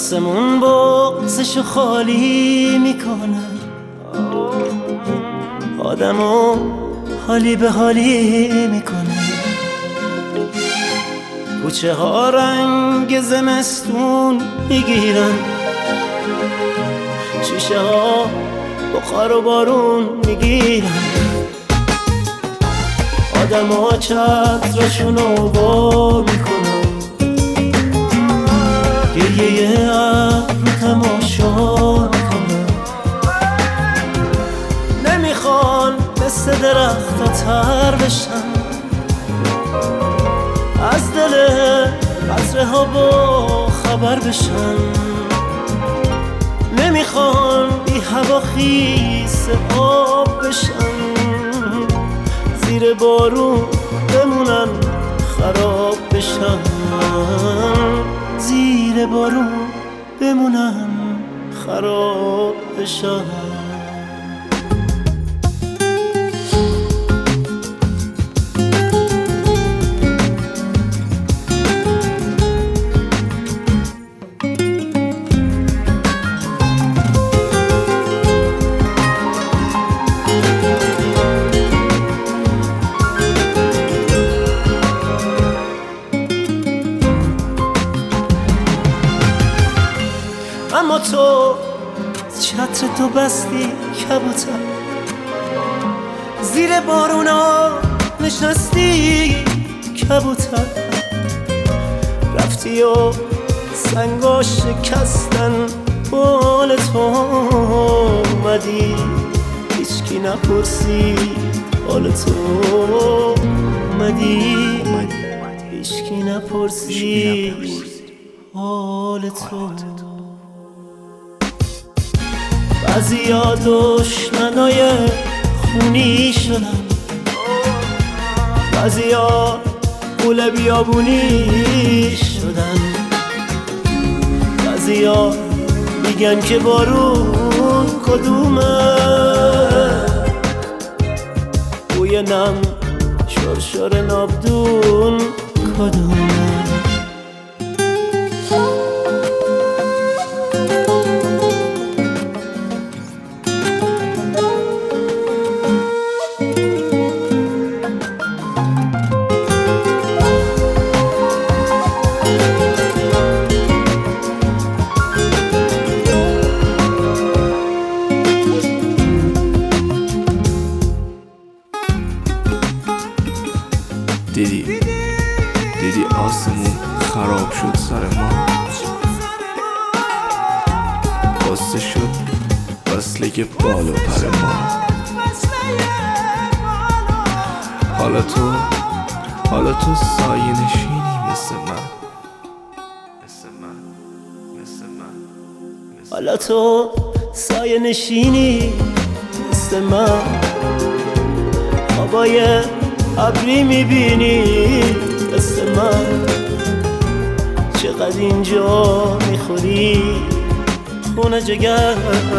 آسمون بغزشو خالی میکنه، آدمو حالی به حالی میکنه. کوچه ها رنگ زمستون میگیرن، شیشه ها بخار و بارون میگیرن. آدم ها چترشونو وا میکنن، گریه ابر رو تماشا میکنن. نمیخوان مثل درخت تر بشن، از دل قطره ها با خبر بشن. نمیخوان بی هوا خیس آب بشن، زیر بارون بمونن خراب بشن. زیر بارون بمونن خراب بشن. اما تو چتر تو بستی کبوتر، زیر بارونا نشستی کبوتر. رفتی و سنگا شکستن بال تو، اومدی هیچکی نپرسید حال تو. اومدی هیچکی نپرسید حال تو. بعضیا دشمنای خونی شدن، بعضیا غول بیابونی شدن. بعضیا میگن که بارون کدومه، بوی نم شرشر نابدون کدومه. دیدی آسمون خراب شد سر ما، بسته شد وصله بال و پر ما. حالا تو سایه نشینی مثل من. حالا تو سایه نشینی مثل من. خوابای ابری میبینی مثل من. چقدر اینجا میخوری خونه جگر،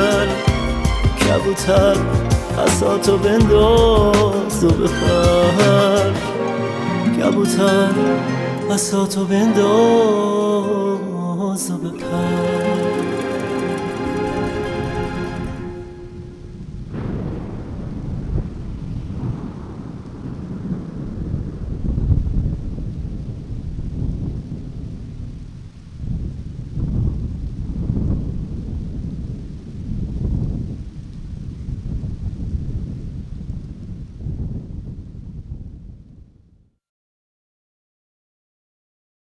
کبوتر عصاتو بنداز و بپر. کبوتر عصاتو بنداز و بپر.